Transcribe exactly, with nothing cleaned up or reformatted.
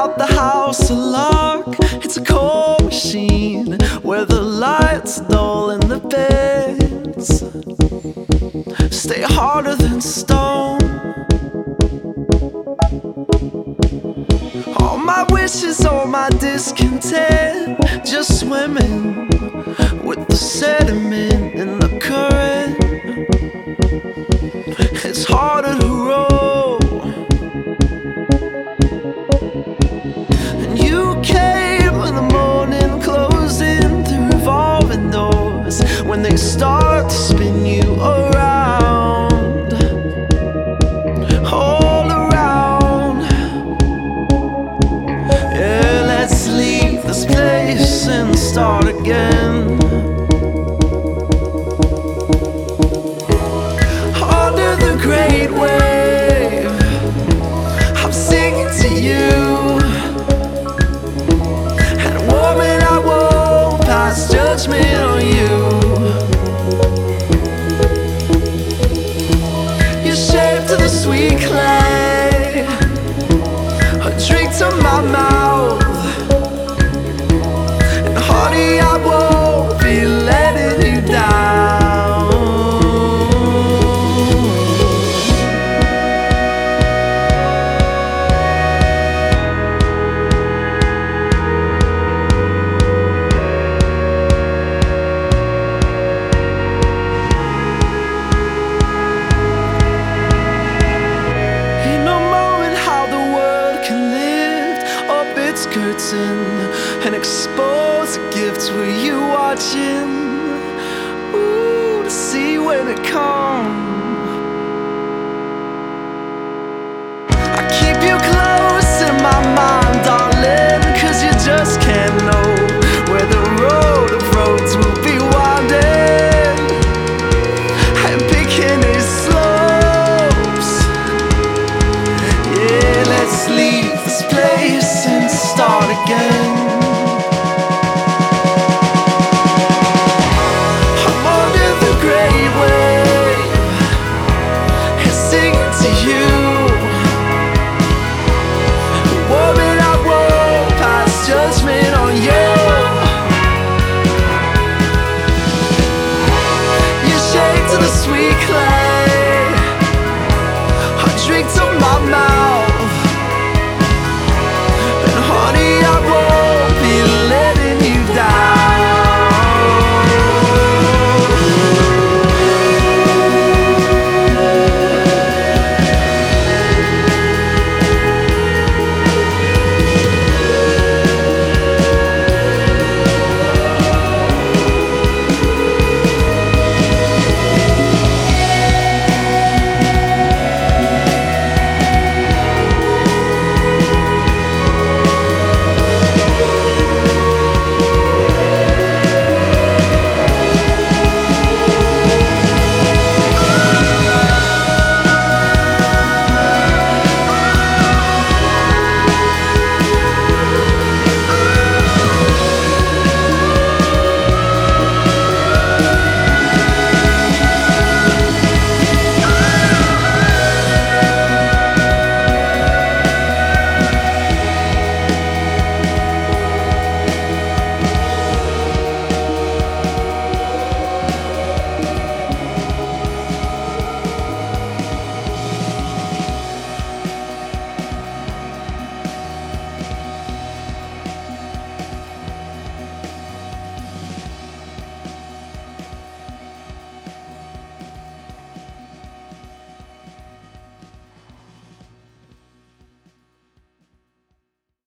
without the house a lock. It's a cold machine where the lights dull and the beds stay harder than stone. All my wishes, all my discontent, just swimming with the sediment in the current. It's harder to roll. And you came when the morning closed in through revolving doors, when they start to spin you around, all around. Yeah, let's leave this place and start again. Under the great wave, I'm singing to you, and woman, I won't pass judgment on you. You're shaped of the sweet clay, a drink to my mouth, and honey, I won't be letting you down. Curtain and expose the gifts. Were you watching? Ooh, to see when it comes. I keep you close in my mind, darling, 'cause you just can't know where the road of roads will be winding and picking its slopes. Yeah, let's leave this place and start again. I'm under the great wave and singing to you, woman, I won't pass judgment on you. You're shaped of the sweet clay, I drink to my mind.